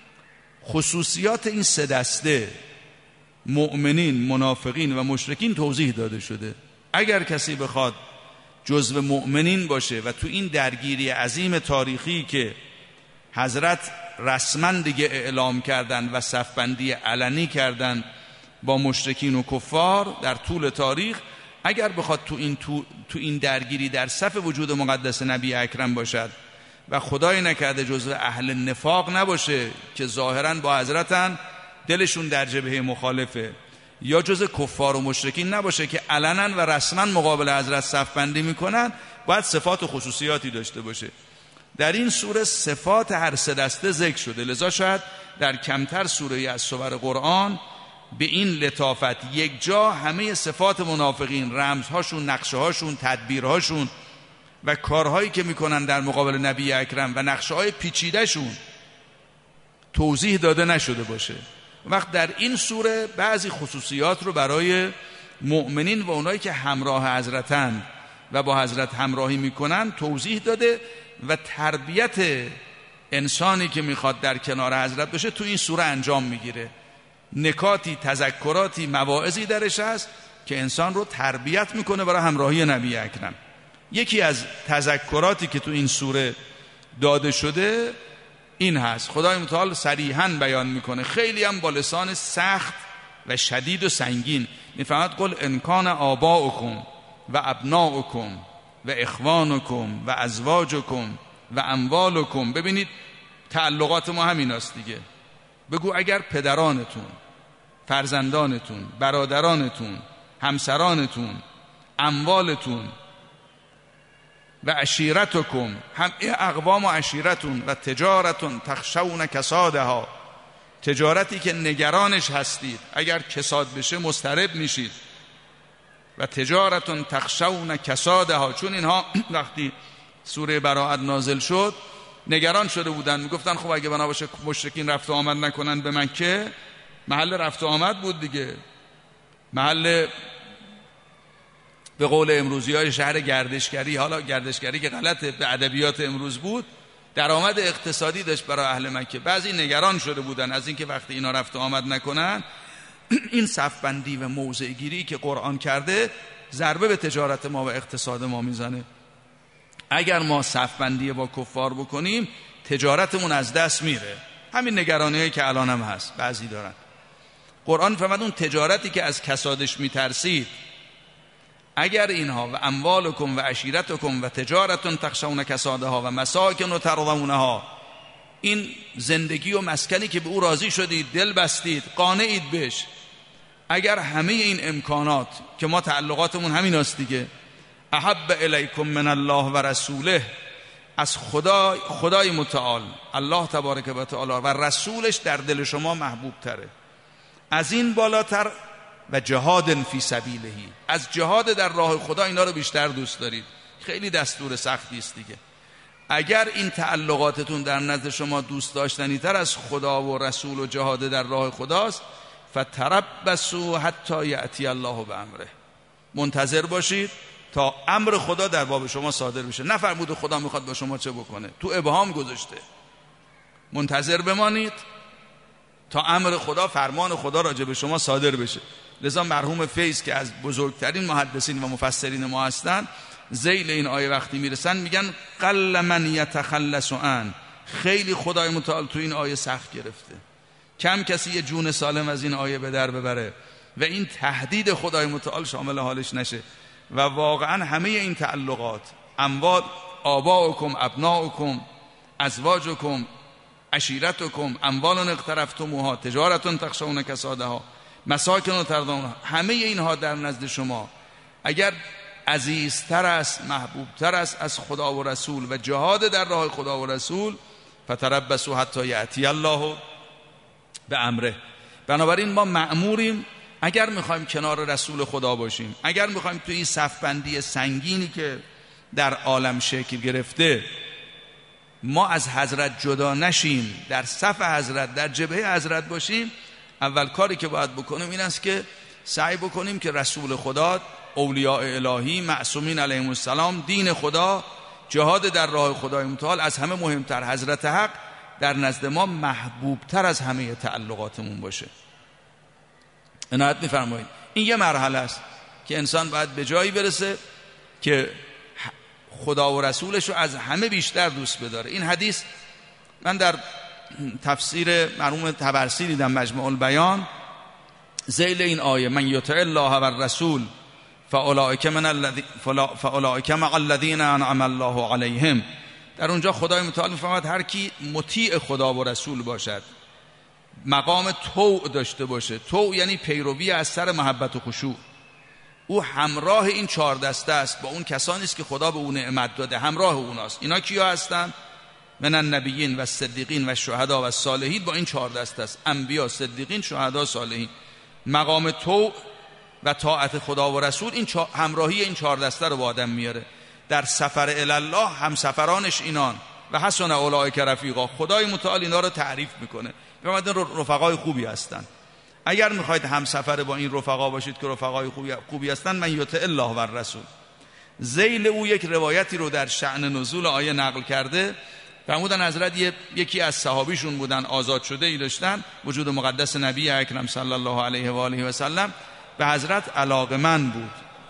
خصوصیات این سه دسته مؤمنین، منافقین و مشرکین توضیح داده شده. اگر کسی بخواد جزو مؤمنین باشه و تو این درگیری عظیم تاریخی که حضرت رسما دیگه اعلام کردن و صفبندی علنی کردن با مشرکین و کفار در طول تاریخ، اگر بخواد تو این, تو, تو این درگیری در صف وجود مقدس نبی اکرم باشد و خدای نکرده جزو اهل نفاق نباشه که ظاهرا با حضرتن، دلشون در جبهه مخالفه، یا جزء کفار و مشرکین نباشه که علنا و رسما مقابل حضرت صف بندی میکنن، باید صفات و خصوصیاتی داشته باشه. در این سوره صفات هر سه دسته ذکر شده، لذا شاید در کمتر سوره از سور قرآن به این لطافت یک جا همه صفات منافقین، رمزهاشون، نقشه‌هاشون، تدبیرهاشون و کارهایی که میکنن در مقابل نبی اکرم و نقشه‌های پیچیده‌شون توضیح داده نشده باشه. وقت در این سوره بعضی خصوصیات رو برای مؤمنین و اونایی که همراه حضرتن و با حضرت همراهی میکنن توضیح داده و تربیت انسانی که میخواد در کنار حضرت باشه تو این سوره انجام میگیره. نکاتی، تذکراتی، مواعظی درش هست که انسان رو تربیت میکنه برای همراهی نبی اکرم. یکی از تذکراتی که تو این سوره داده شده این هست، خدای متعال صریحاً بیان میکنه، خیلی هم با لسان سخت و شدید و سنگین میفهمد: قل ان کان آباؤکم و ابناؤکم و اخوانکم و ازواجکم و اموالکم. ببینید تعلقات ما همین است دیگه. بگو اگر پدرانتون، فرزندانتون، برادرانتون، همسرانتون، اموالتون و عشیرتکم، هم اقوام و عشیرتون و تجارتون تخشون کسادها، تجارتی که نگرانش هستید اگر کساد بشه مضطرب میشید، و تجارتون تخشون کسادها، چون اینها وقتی سوره براءت نازل شد نگران شده بودن، میگفتن خب اگه بنا باشه مشرکین رفت و آمد نکنن به مکه، محل رفت و آمد بود دیگه، محل به قول امروزی های شهر گردشگری، حالا گردشگری که غلطه، به ادبیات امروز بود، درآمد اقتصادی داشت برای اهل مکه. بعضی نگران شده بودن از اینکه وقتی اینا رفت و آمد نکنن، این صفبندی و موضع گیری که قرآن کرده ضربه به تجارت ما و اقتصاد ما میزنه. اگر ما صفبندی با کفار بکنیم تجارتمون از دست میره. همین نگرانیایی که الان هم هست بعضی دارن. قرآن فرمود اون تجارتی که از کسادش میترسید، اگر اینها و اموالکم و عشیرتکم و تجارتون تخشون کسادها و مساکن و ترضونها، این زندگی و مسکنی که به او راضی شدید، دل بستید، قانعید بش، اگر همه این امکانات که ما تعلقاتمون همین است دیگه، احب الیکم من الله و رسوله، از خدا خدای متعال الله تبارک و تعالی و رسولش در دل شما محبوب تره، از این بالاتر و جهاد فی سبیله، از جهاد در راه خدا اینا رو بیشتر دوست دارید. خیلی دستور سختی است دیگه. اگر این تعلقاتتون در نزد شما دوست داشتنی تر از خدا و رسول و جهاد در راه خداست، فتربصوا حتی یأتی الله بامره، منتظر باشید تا امر خدا در باب شما صادر بشه. نفرمود خدا میخواد با شما چه بکنه، تو ابهام گذاشته. منتظر بمانید تا امر خدا، فرمان خدا راجع به شما صادر بشه. لذا مرحوم فیض که از بزرگترین محدثین و مفسرین ما هستند، ذیل این آیه وقتی میرسن میگن قل من یتخلص عن، خیلی خدای متعال تو این آیه سخت گرفته، کم کسی یه جون سالم از این آیه به در ببره و این تهدید خدای متعال شامل حالش نشه. و واقعا همه این تعلقات، اموال، آباؤکم، ابناؤکم، ازواجکم، عشیرتکم، اموال اقترفتموها، تجارت تخشون کسادها، مساکن ترضونها، همه اینها در نزد شما اگر عزیزتر است، محبوبتر است از خدا و رسول و جهاد در راه خدا و رسول، فتربصوا حتی یأتی الله به امره. بنابراین ما مأموریم اگر میخوایم کنار رسول خدا باشیم، اگر میخوایم توی این صف بندی سنگینی که در عالم شکل گرفته ما از حضرت جدا نشیم، در صف حضرت، در جبهه حضرت باشیم، اول کاری که باید بکنیم این است که سعی بکنیم که رسول خدا، اولیاء الهی، معصومین علیهم السلام، دین خدا، جهاد در راه خدای متعال از همه مهمتر، حضرت حق در نزد ما محبوبتر از همه تعلقاتمون باشه. عنایت می‌فرمایید. این یه مرحله است که انسان باید به جایی برسه که خدا و رسولش رو از همه بیشتر دوست بداره. این حدیث من در تفسیر مرحوم طبرسی دیدم، مجموع البیان، ذیل این آیه من یطع الله و الرسول فاولئک من الذین فاولئک مع الذین انعم الله علیهم، در اونجا خدای متعال می‌فرماید هر کی مطیع خدا و رسول باشد، مقام طوع داشته باشه، طوع یعنی پیروی از سر محبت و خشوع، او همراه این چهار دسته است، با اون کسانی است که خدا به اون نعمت داده، همراه اوناست. اینا کیا هستن؟ من النبیین و صدیقین و شهدا و صالحین، با این چهار دسته است، انبیا، صدیقین، شهدا، صالحین. مقام طوع و طاعت خدا و رسول این همراهی این چهار دسته رو با آدم میاره. در سفر الی الله هم سفرانش اینان و حسن اولئک رفیقا، خدای متعال اینا رو تعریف میکنه، میگه رفقای خوبی هستن. اگر میخواید هم سفر با این رفقا باشید که رفقای خوبی خوبی هستن، من یطع الله و الرسول. ذیل او یک روایتی رو در شأن نزول آیه نقل کرده، فرمودن حضرت یکی از صحابیشون بودن، آزاد شده ای داشتن، وجود مقدس نبی اکرم صلی الله علیه و آله و سلم به حضرت علاقمند بود.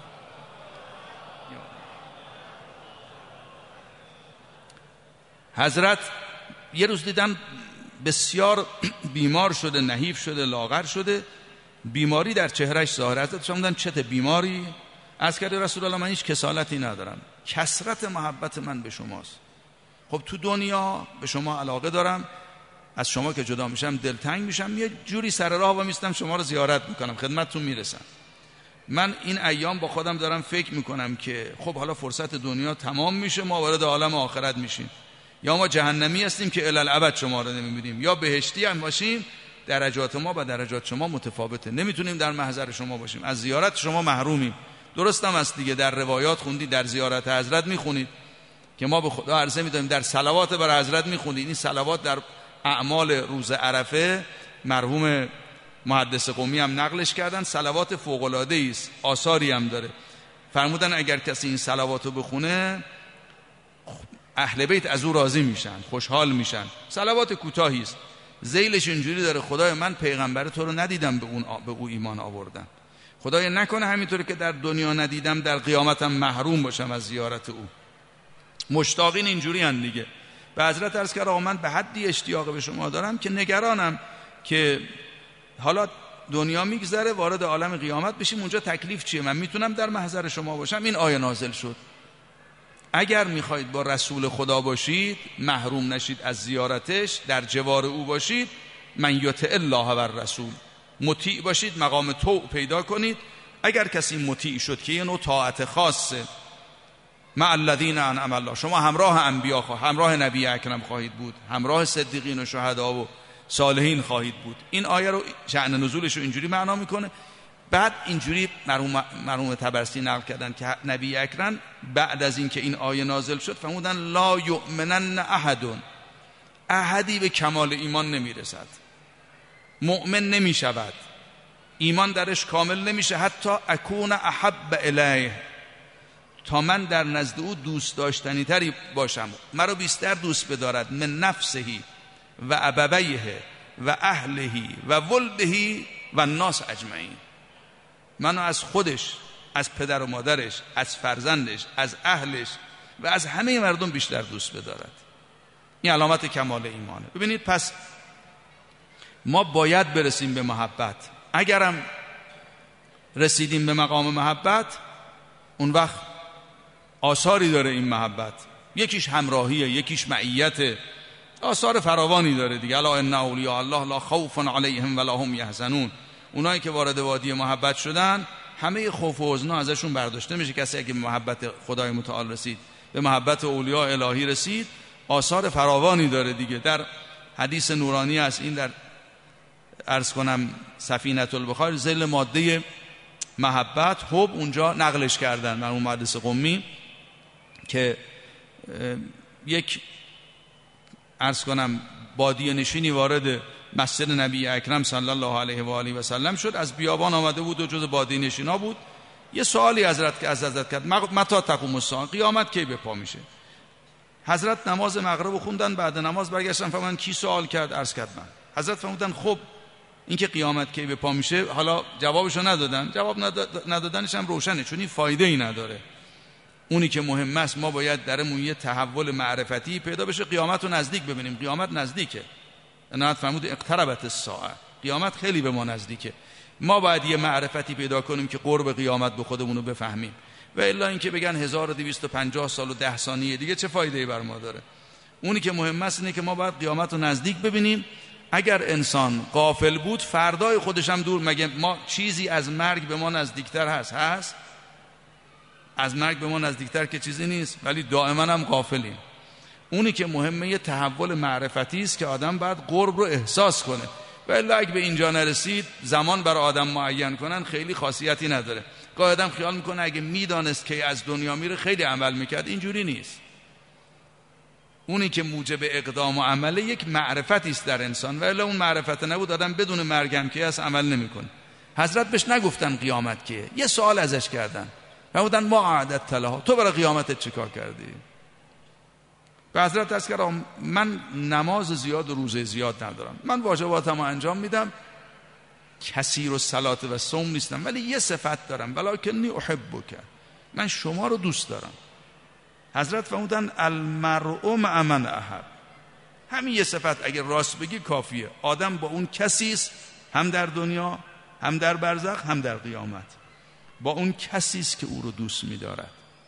حضرت یه روز دیدن بسیار بیمار شده، نحیف شده، لاغر شده، بیماری در چهرهش ظاهر. حضرت فرمودن چته بیماری؟ عرض کرد رسول الله من هیچ کسالتی ندارم، کثرت محبت من به شماست. خب تو دنیا به شما علاقه دارم، از شما که جدا میشم دلتنگ میشم، یه جوری سر راه و میستم شما رو زیارت میکنم، خدمتتون میرسم. من این ایام با خودم دارم فکر میکنم که خب حالا فرصت دنیا تمام میشه، ما وارد عالم آخرت میشیم، یا ما جهنمی هستیم که الی الابد شما رو نمیبینیم، یا بهشتی هم باشیم، درجات ما با درجات شما متفاوته، نمیتونیم در محضر شما باشیم، از زیارت شما محرومیم. درست هم است دیگه، در روایات خوندی در زیارت حضرت میخونید که ما به خدا عرضه میدیم، در صلوات بر حضرت میخونید. این صلوات در اعمال روز عرفه مرحوم محدث قمی هم نقلش کردن، صلوات فوق العاده است، آثاری هم داره. فرمودن اگر کسی این صلواتو بخونه اهل بیت از او راضی میشن، خوشحال میشن. صلوات کوتاهی است، ذیلش اینجوری داره: خدای من پیغمبر تو رو ندیدم به اون به او ایمان آوردن، خدای نکنه همینطوری که در دنیا ندیدم در قیامتم محروم باشم از زیارت او. مشتاقین اینجوری ان دیگه. به حضرت عرض کردم من به حدی اشتیاق به شما دارم که نگرانم که حالا دنیا میگذره وارد عالم قیامت بشیم، اونجا تکلیف چیه؟ من میتونم در محضر شما باشم؟ این آیه نازل شد اگر میخواید با رسول خدا باشید، محروم نشید از زیارتش، در جوار او باشید، من یطع الله و الرسول، مطیع باشید، مقام طوع پیدا کنید. اگر کسی مطیع شد که یه نوع طاعت خاصه، مع الذین انعم الله، شما همراه انبیا خواهید، همراه نبی اکرم خواهید بود، همراه صدیقین و شهدا و صالحین خواهید بود. این آیه رو شأن نزولش رو اینجوری معنا میکنه. بعد اینجوری مرحوم مرحوم طبرسی نقل کردن که نبی اکرم بعد از اینکه این آیه نازل شد فرمودن لا یؤمنن احد، احدی به کمال ایمان نمیرسد، مؤمن نمیشود، ایمان درش کامل نمیشه، حتی اکون احب الیه، تا من در نزد او دوست داشتنی تری باشم، مرا بیشتر دوست بدارد، من نفسهی و ابویه و اهلهی و ولدهی و الناس اجمعین، منو از خودش، از پدر و مادرش، از فرزندش، از اهلش و از همه مردم بیشتر دوست بدارد. این علامت کمال ایمانه. ببینید پس ما باید برسیم به محبت. اگرم رسیدیم به مقام محبت، اون وقت آثاری داره این محبت، یکیش همراهیه، یکیش معیته، آثار فراوانی داره دیگه. الا ان اولیاء الله لا خوف علیهم ولا هم یحزنون. اونایی که وارد وادی محبت شدن همه خوف و حزن ازشون برداشته میشه. کسی اگه به محبت خدای متعال رسید، به محبت اولیاء الهی رسید، آثار فراوانی داره دیگه. در حدیث نورانی است، این در عرض کنم سفینة البخار، ذیل ماده محبت حب اونجا نقلش کردن مرحوم محدث قمی که یک عرض کنم بادیه نشینی وارد مسجد نبی اکرم صلی الله علیه و آله و سلم شد، از بیابان آمده بود و جز بادیه نشینا بود. یه سوالی حضرت که از حضرت کرد، متی تقوم الساعه، قیامت کی به پا میشه؟ حضرت نماز مغرب خوندن، بعد نماز برگشتن فرمودن کی سوال کرد؟ عرض کرد من. حضرت فرمودن خب این که قیامت کی به پا میشه، حالا جوابشو ندادن، جواب ندادنش هم روشنه، چون این فایده ای نداره. اونی که مهم است ما باید درمون یه تحول معرفتی پیدا بشه، قیامت رو نزدیک ببینیم. قیامت نزدیکه، نهایت فرمود اقتربت الساعه، قیامت خیلی به ما نزدیکه. ما باید یه معرفتی پیدا کنیم که قرب قیامت به خودمون رو بفهمیم، و الا اینکه بگن هزار و دویست و پنجاه سال و ده ثانیه دیگه چه فایده‌ای بر ما داره. اونی که مهم است اینه که ما باید قیامت رو نزدیک ببینیم. اگر انسان غافل بود فردای خودش هم دور، مگه ما چیزی از مرگ به ما نزدیکتر هست؟ هست از مرگ به ما نزدیکتر که چیزی نیست، ولی دائما هم غافلیم. اونی که مهمه یه تحول معرفتی است که آدم باید قرب رو احساس کنه، و الا اگه به اینجا نرسید زمان برای آدم معین کنن خیلی خاصیتی نداره. گاهی آدم خیال میکنه اگه میدانست که از دنیا میره خیلی عمل میکرد، اینجوری نیست. اونی که موجب اقدام و عمله یک معرفتی است در انسان، و الا اون معرفت نبود آدم بدون مرگم که از عمل نمیکنه. حضرت بهش نگفتن قیامت کیه، یه سوال ازش کردن، فرمودن ما اعددت لها، تو برای قیامتت چیکار کردی؟ به حضرت عرض کردم من نماز زیاد و روزه زیاد ندارم، من واجباتمو انجام میدم، کثیر الصلاة و صوم نیستم، ولی یه صفت دارم، ولکنی احبک، من شما رو دوست دارم. حضرت فرمودن المرء مع من احب، همین یه صفت اگر راست بگی کافیه. آدم با اون کسی است، هم در دنیا هم در برزخ هم در قیامت، با اون کسی است که او رو دوست می‌دارد.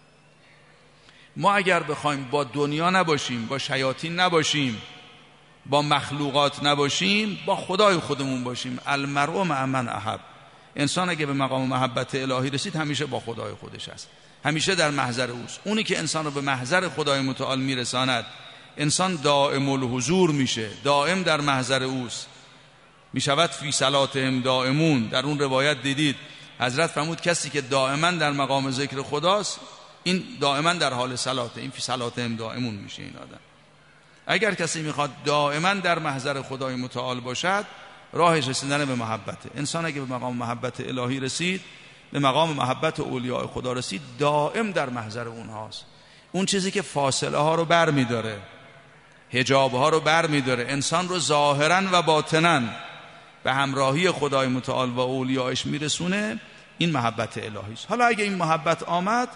ما اگر بخوایم با دنیا نباشیم، با شیاطین نباشیم، با مخلوقات نباشیم، با خدای خودمون باشیم. المرء مع من احب، انسان اگه به مقام محبت الهی رسید همیشه با خدای خودش است، همیشه در محضر اوست. اونی که انسان رو به محضر خدای متعال میرساند، انسان دائم الحضور میشه، دائم در محضر اوست، میشود فی صلاتهم دائمون. در اون روایت دیدید حضرت فرمود کسی که دائما در مقام ذکر خداست، این دائما در حال صلاته، این فی صلاتهم دائمون میشه این آدم. اگر کسی میخواد دائما در محضر خدای متعال باشد، راهش رسیدن به محبته. انسان اگه به مقام محبت الهی رسید، به مقام محبت اولیاء خدا رسید، دائم در محضر اونهاست. اون چیزی که فاصله ها رو بر میداره، حجاب ها رو بر میداره، انسان رو ظاهرا و باطنا به همراهی خدای متعال و اولیاءش میرسونه، این محبت الهی است. حالا اگه این محبت آمد،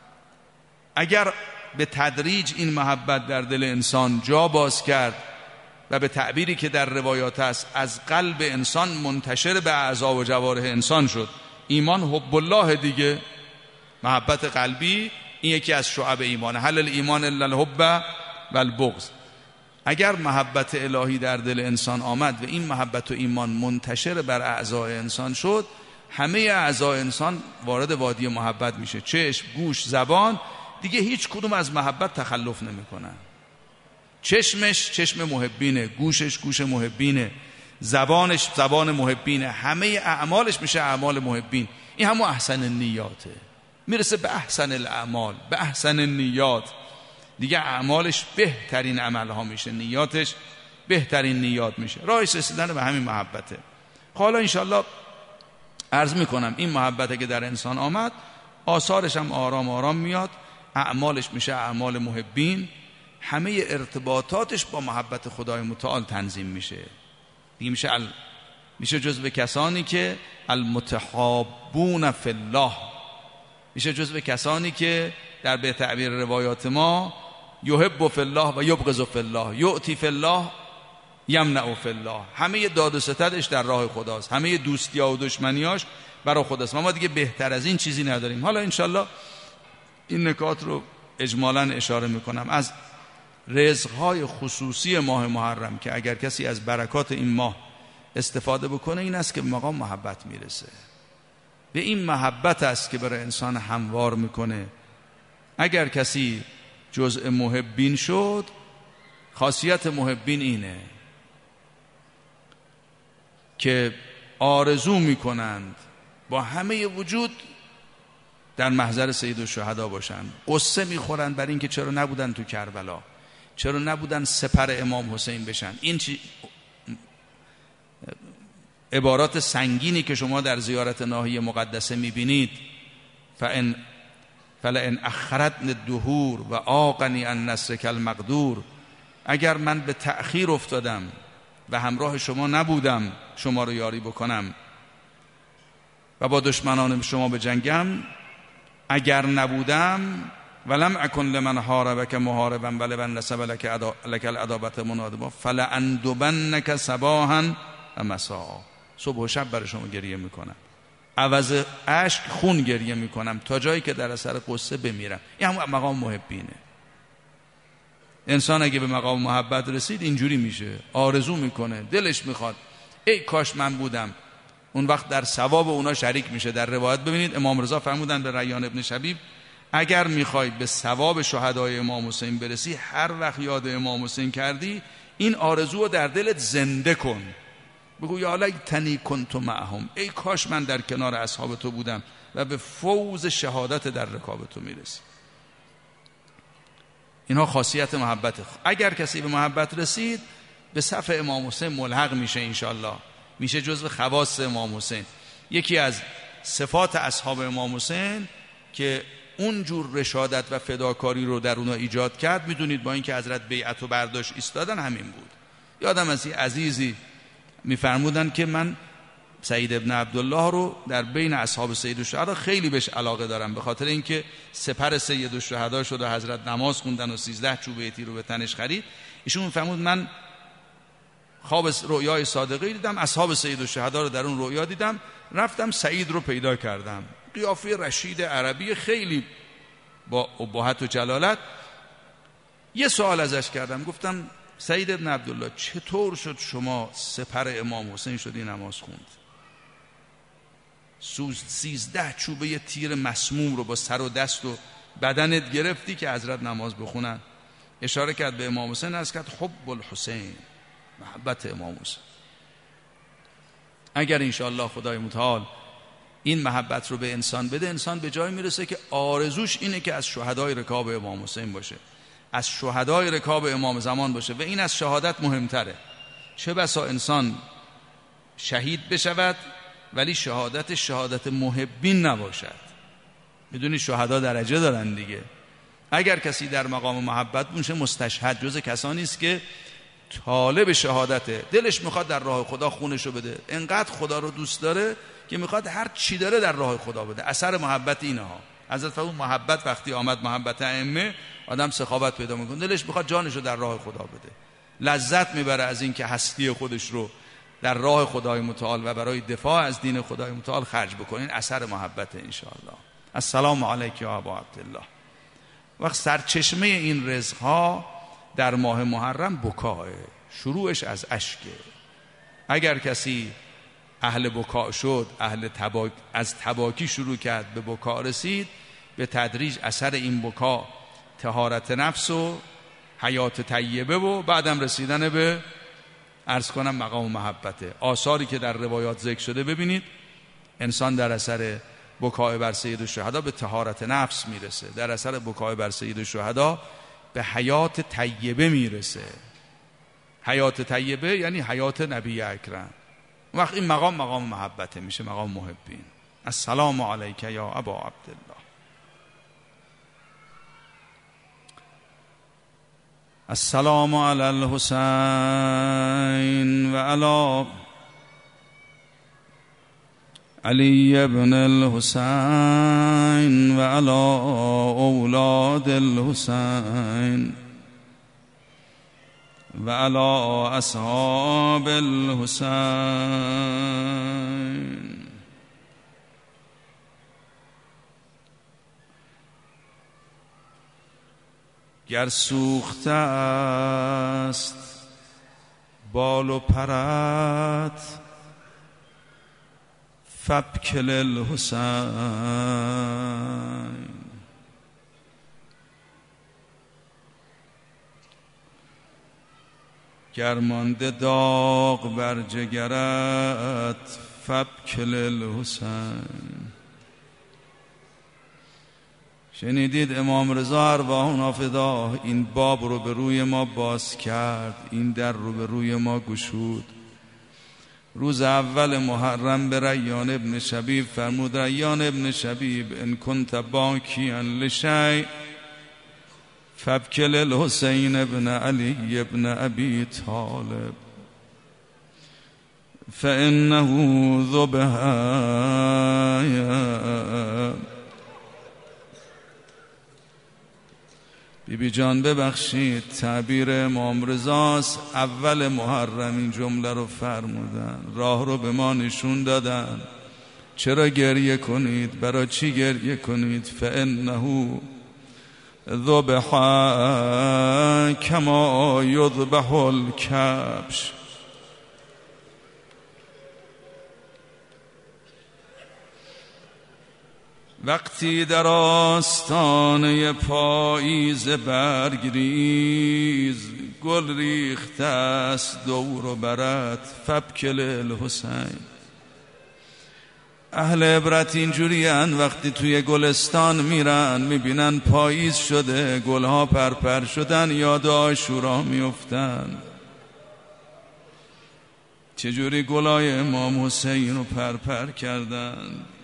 اگر به تدریج این محبت در دل انسان جا باز کرد و به تعبیری که در روایات است از قلب انسان منتشر به اعضا و جوارح انسان شد، ایمان حب الله دیگه، محبت قلبی، این یکی از شعب ایمان. هل الایمان الا الحب و البغض. اگر محبت الهی در دل انسان آمد و این محبت و ایمان منتشر بر اعضای انسان شد، همه اعضای انسان وارد وادی محبت میشه. چشم، گوش، زبان دیگه هیچ کدوم از محبت تخلف نمیکنن. چشمش چشم محبینه، گوشش گوش محبینه، زبانش زبان محبینه، همه اعمالش میشه اعمال محبین. این همون احسن النیاته، میرسه به احسن الاعمال، به احسن النیات. دیگه اعمالش بهترین عملها میشه، نیاتش بهترین نیات میشه. راهش رسیدن به همین محبته. حالا انشالله عرض میکنم این محبته که در انسان آمد، آثارش هم آرام آرام میاد، اعمالش میشه اعمال محبین، همه ارتباطاتش با محبت خدای متعال تنظیم میشه. دیگه میشه ال... میشه جزو کسانی که المتحابون فی الله، میشه جزو کسانی که در به تعبیر روایات ما یحب فی الله و یبغض فی الله، یعطی فی الله یمنع فی الله. همه داد و ستدش در راه خداست، همه دوستی‌ها و دشمنیاش برای خداست. ما دیگه بهتر از این چیزی نداریم. حالا انشالله این نکات رو اجمالاً اشاره میکنم. از رزق‌های خصوصی ماه محرم که اگر کسی از برکات این ماه استفاده بکنه این است که مقام محبت میرسه. به این محبت است که برای انسان هموار میکنه. اگر کسی جزء محبین شد، خاصیت محبین اینه که آرزو میکنند با همه وجود در محضر سید الشهدا باشند. قصه میخورند بر این که چرا نبودن تو کربلا، چرا نبودن سپر امام حسین بشن. این چی عبارات سنگینی که شما در زیارت ناحیه مقدسه میبینید، فان فلئن اخرتن الدهور و آقنی عن نصرک المقدور، اگر من به تأخیر افتادم و همراه شما نبودم شما رو یاری بکنم و با دشمنان شما به جنگم، اگر نبودم ولم اکن لمن حاربک محاربا ولمن نسب لک لک العداوت منادبا فلاندبنک صباحا و مساء، صبح و شب برای شما گریه میکنم، عوض اشک خون گریه میکنم تا جایی که در اثر قصه بمیرم. این همون مقام محبینه. انسان اگه به مقام محبت رسید اینجوری میشه، آرزو میکنه، دلش میخواد ای کاش من بودم. اون وقت در ثواب اونا شریک میشه. در روایت ببینید امام رضا فرمودن به ریان ابن شبیب، اگر میخوای به ثواب شهدای امام حسین برسی، هر وقت یاد امام حسین کردی این آرزو رو در دلت زنده کن. بگو یا لیتنی کنت معهم، ای کاش من در کنار اصحاب تو بودم و به فوز شهادت در رکاب تو میرسی. اینها خاصیت محبته. اگر کسی به محبت رسید به صف امام حسین ملحق میشه، انشالله میشه جزو خواص امام حسین. یکی از صفات اصحاب امام حسین که اون جور رشادت و فداکاری رو در اونها ایجاد کرد، میدونید با اینکه حضرت بیعت و برداشت ایستادن همین بود. یادم از این عزیزی میفرمودن که من سعید ابن عبدالله رو در بین اصحاب سید الشهدا خیلی بهش علاقه دارم، به خاطر اینکه سپر سید الشهدا شد و حضرت نماز خوندن و سیزده چوبه تیر رو به تنش خرید. ایشون میفرمود من خواب رؤیای صادقی دیدم، اصحاب سید الشهدا رو در اون رؤیا دیدم، رفتم سعید رو پیدا کردم، قیافه رشید عربی خیلی با ابهت و جلالت. یه سوال ازش کردم، گفتم سعید ابن عبدالله چطور شد شما سپر امام حسین شدی نماز خوند؟ سوز سیزده چوبه تیر مسموم رو با سر و دست و بدنت گرفتی که حضرت نماز بخونن. اشاره کرد به امام حسین، از کرد حب الحسین، محبت امام حسین. اگر انشاءالله خدای متعال این محبت رو به انسان بده، انسان به جای میرسه که آرزوش اینه که از شهدای رکاب امام حسین باشه، از شهدای رکاب امام زمان باشه و این از شهادت مهمتره. چه بسا انسان شهید بشود ولی شهادت شهادت محبین نباشد. میدونی شهدا درجه دارن دیگه. اگر کسی در مقام محبت باشه مستشهد، جز کسانی است که طالب شهادته، دلش میخواد در راه خدا خونشو بده، انقدر خدا رو دوست داره که میخواد هر چی داره در راه خدا بده. اثر محبت اینها. حضرت فرمود محبت وقتی آمد، محبت ائمه، آدم سخاوت پیدا میکنه، دلش میخواد جانشو در راه خدا بده، لذت میبره از این که هستی خودش رو در راه خدای متعال و برای دفاع از دین خدای متعال خرج بکنین. اثر محبت انشاءالله. السلام علیک یا ابا عبدالله. وقت سرچشمه این رزقها در ماه محرم بکاه، شروعش از اشکه. اگر کسی اهل بکا شد، اهل تباک، از تباکی شروع کرد به بکا رسید، به تدریج اثر این بکا طهارت نفس و حیات طیبه و بعدم رسیدن به عرض کنم مقام محبته. آثاری که در روایات ذکر شده ببینید، انسان در اثر بکای بر سید الشهدا به طهارت نفس میرسه، در اثر بکای بر سید الشهدا به حیات طیبه میرسه. حیات طیبه یعنی حیات نبی اکرم. وقت این مقام مقام محبته میشه، مقام محبین. السلام علیک یا ابا عبدالله. السلام علی الحسین و علی علی ابن الحسین و علی اولاد الحسین و علی اصحاب الحسین. گر سوخته است بال و پرت فابکل الحسین. گر مانده داغ بر جگرت فابکل الحسین. شنیدید امام رضا ارواحنا فدا این باب رو به روی ما باز کرد، این در رو به روی ما گشود. روز اول محرم به ریان ابن شبیب فرمود: ریان ابن شبیب ان کنت باکیا لشیء فابکل الحسین ابن علی ابن ابی طالب فانه ذبح. بی بی جان ببخشید، تعبیر امام رضاست. اول محرم این جمله رو فرمودن، راه رو به ما نشون دادن. چرا گریه کنید؟ برای چی گریه کنید؟ فانه ذبح کما یذبح الکبش. وقتی در آستانه پاییز برگریز گل ریخته است دور و برت فابکل الحسین. اهل عبرت اینجوری هن، وقتی توی گلستان میرن میبینن پاییز شده، گلها پرپر شدن، یاد عاشورا میفتن. چجوری گلای امام حسین رو پرپر کردن.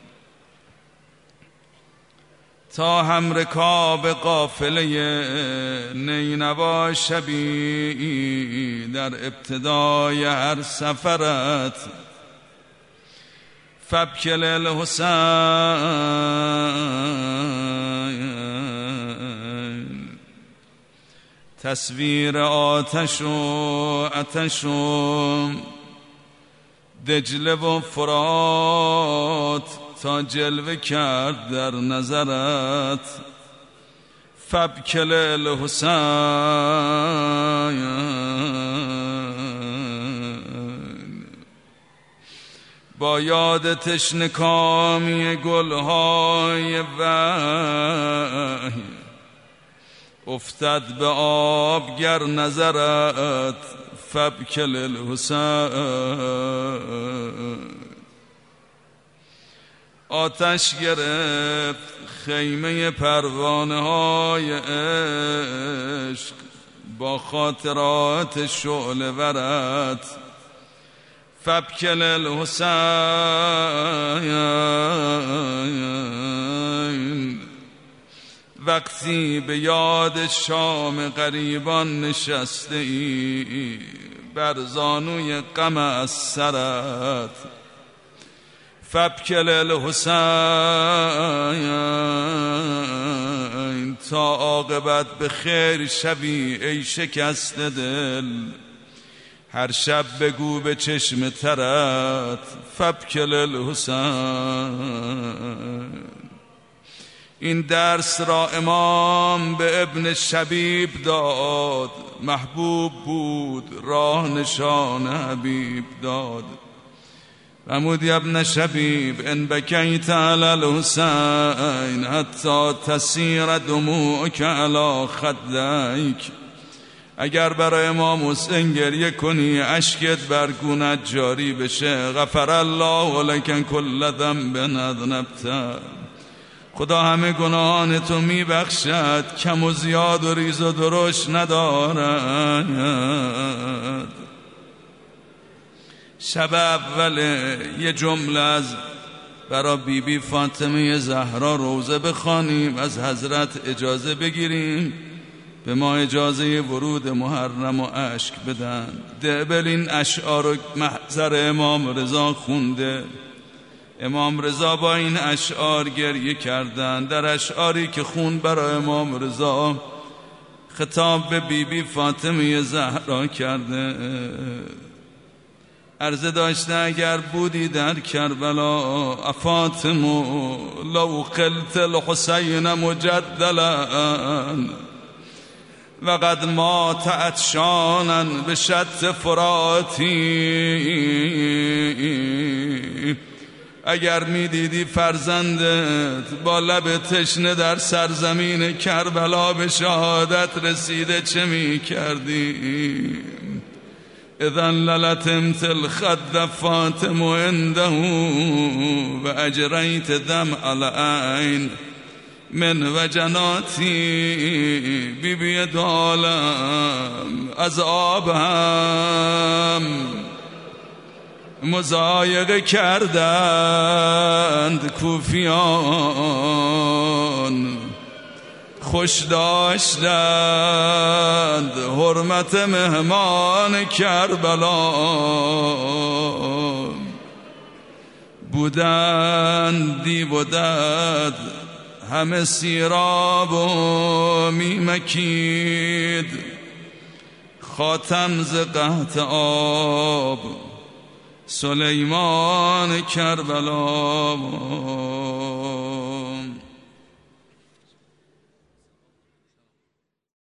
تا هم رکاب قافله نینوا شبی در ابتدای هر سفرت فابکل الحسین. تصویر آتش و آتش و دجله و فرات تا جلوه کرد در نظرت فابکل الحسین. با یاد تشنکامی گلهای وحی افتد به آب گر نظرت فابکل الحسین. آتش گرفت خیمه پروانه های عشق با خاطرات شعله ورت فابکل الحسین. وقتی به یاد شام غریبان نشسته ای بر زانوی غم از سرت فابکل الحسین. تا عاقبت به خیر شوی ای شکسته دل، هر شب بگو به چشم ترت فابکل الحسین. این درس را امام به ابن شبیب داد، محبوب بود راه نشان حبیب داد. فرمود یا ابن شبیب ان بکیت علی الحسین حتی تسیر دموعک علی خدیک، اگر برای امام حسین گریه کنی اشکت بر گونت جاری بشه، غفر الله لک کل ذنب اذنبته، خدا همه گناهان تو میبخشد، کم و زیاد و ریز و درشت ندارد. شب اول یه جمله از برای بی بی فاطمه زهرا روزه بخوانیم، از حضرت اجازه بگیریم به ما اجازه ورود محرم و اشک بدن. دبل این اشعار و محضر امام رضا خونده. امام رضا با این اشعار گریه کردن. در اشعاری که خون برای امام رضا خطاب به بی بی فاطمه زهرا کرده. عرضه داشته اگر بودی در کربلا فاطمه لو قلت الحسین مجدلا وقد مات عطشانا بشط فراتی، اگر می دیدی فرزندت با لب تشنه در سرزمین کربلا به شهادت رسیده چه می کردی؟ اذن للتمت الخد فاطمه عنده و اجریت دمع العین من وجناتی. بی بی دالم از آب هم مضایقه کردند کوفیان، خوش داشتند حرمت مهمان کربلا، بودند دیو و دد همه سیراب و میمکید، خاتم ز قحط آب سلیمان کربلا.